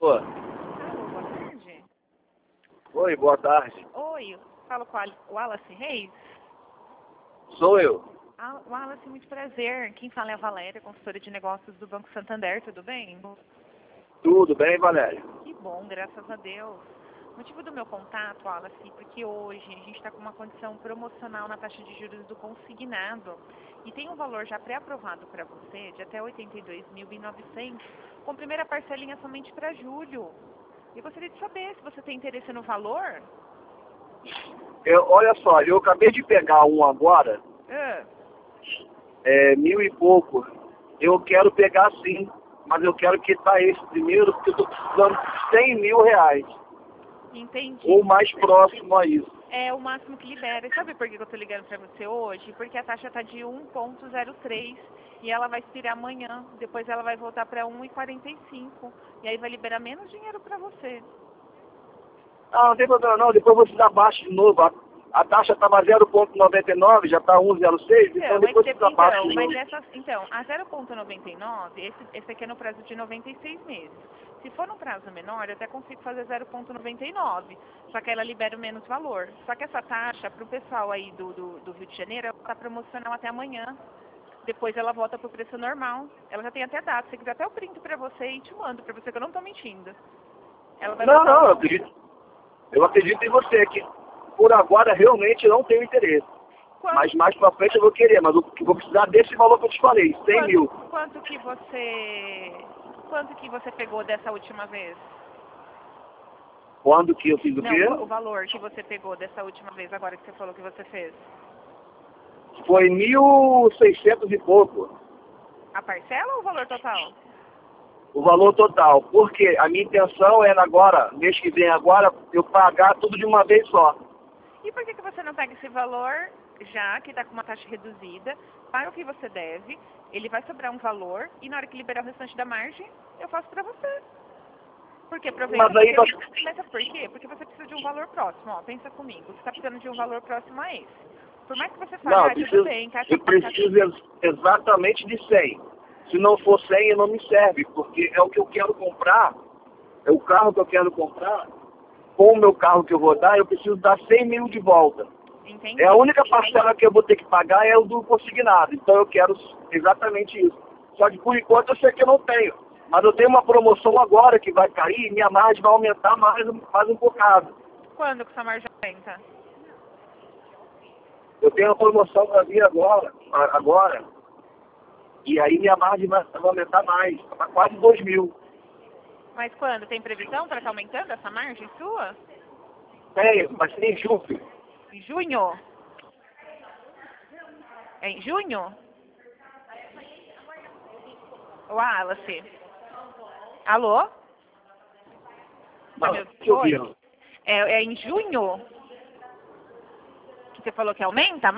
Pô. Alô, boa tarde. Oi, boa tarde. Oi, falo com o Wallace Reis. Sou eu. Wallace, muito prazer. Quem fala é a Valéria, consultora de negócios do Banco Santander, tudo bem? Tudo bem, Valéria? Que bom, graças a Deus. O motivo do meu contato, Wallace, porque hoje a gente está com uma condição promocional na taxa de juros do consignado e tem um valor já pré-aprovado para você de até R$ 82.900, com primeira parcelinha somente para julho. Eu gostaria de saber se você tem interesse no valor. Olha só, eu acabei de pegar um agora, Ah. 1.000 e pouco. Eu quero pegar sim, mas eu quero quitar esse primeiro, porque eu estou precisando de 100 mil reais. Entendi. Ou mais próximo a isso. É o máximo que libera. E sabe por que eu tô ligando pra você hoje? Porque a taxa tá de 1,03 e ela vai expirar amanhã. Depois ela vai voltar pra 1,45. E aí vai liberar menos dinheiro pra você. Ah, não tem problema não, depois você dá baixo de novo. A taxa estava 0,99, já está 1,06, então depois você dá baixo de novo. Então, a 0,99, esse aqui é no prazo de 96 meses. Se for no prazo menor, eu até consigo fazer 0,99, só que ela libera o menos valor. Só que essa taxa, para o pessoal aí do Rio de Janeiro, ela está promocional até amanhã. Depois ela volta para o preço normal. Ela já tem até data. Se quiser até eu printo para você e te mando, para você que eu não estou mentindo. Ela vai Não, eu acredito em você, que por agora realmente não tenho interesse. Quanto? Mas mais pra frente eu vou querer, mas eu vou precisar desse valor que eu te falei, 100 mil. Quanto que você pegou dessa última vez? Quando que eu fiz o quê? Não, o valor que você pegou dessa última vez, agora que você falou que você fez. Foi 1.600 e pouco, A parcela ou o valor total? o valor total. Porque a minha intenção é agora, mês que vem agora, eu pagar tudo de uma vez só. E por que você não pega esse valor, já que está com uma taxa reduzida, paga o que você deve, ele vai sobrar um valor, e na hora que liberar o restante da margem, eu faço para você. Porque aproveita. Mas aí nós... Mas sabe por quê? Porque você precisa de um valor próximo. Ó, pensa comigo, você está precisando de um valor próximo a esse. Por mais que você fale, Não, tudo bem, eu preciso exatamente de 100. Se não for 100, não me serve, porque é o que eu quero comprar, é o carro que eu quero comprar. Com o meu carro que eu vou dar, eu preciso dar 100 mil de volta. Entendi. É a única parcela que eu vou ter que pagar é o do consignado. Então eu quero exatamente isso. Só que por enquanto eu sei que eu não tenho. Mas eu tenho uma promoção agora que vai cair e minha margem vai aumentar mais um bocado. Quando que sua margem aumenta? Eu tenho uma promoção para vir agora. E aí minha margem vai aumentar mais. Para quase 2 mil. Mas quando? Tem previsão para estar aumentando essa margem sua? Tem, mas tem em julho. Em junho? É em junho? Wallace? Alô? Não, Oi? É em junho? Que você falou que aumenta?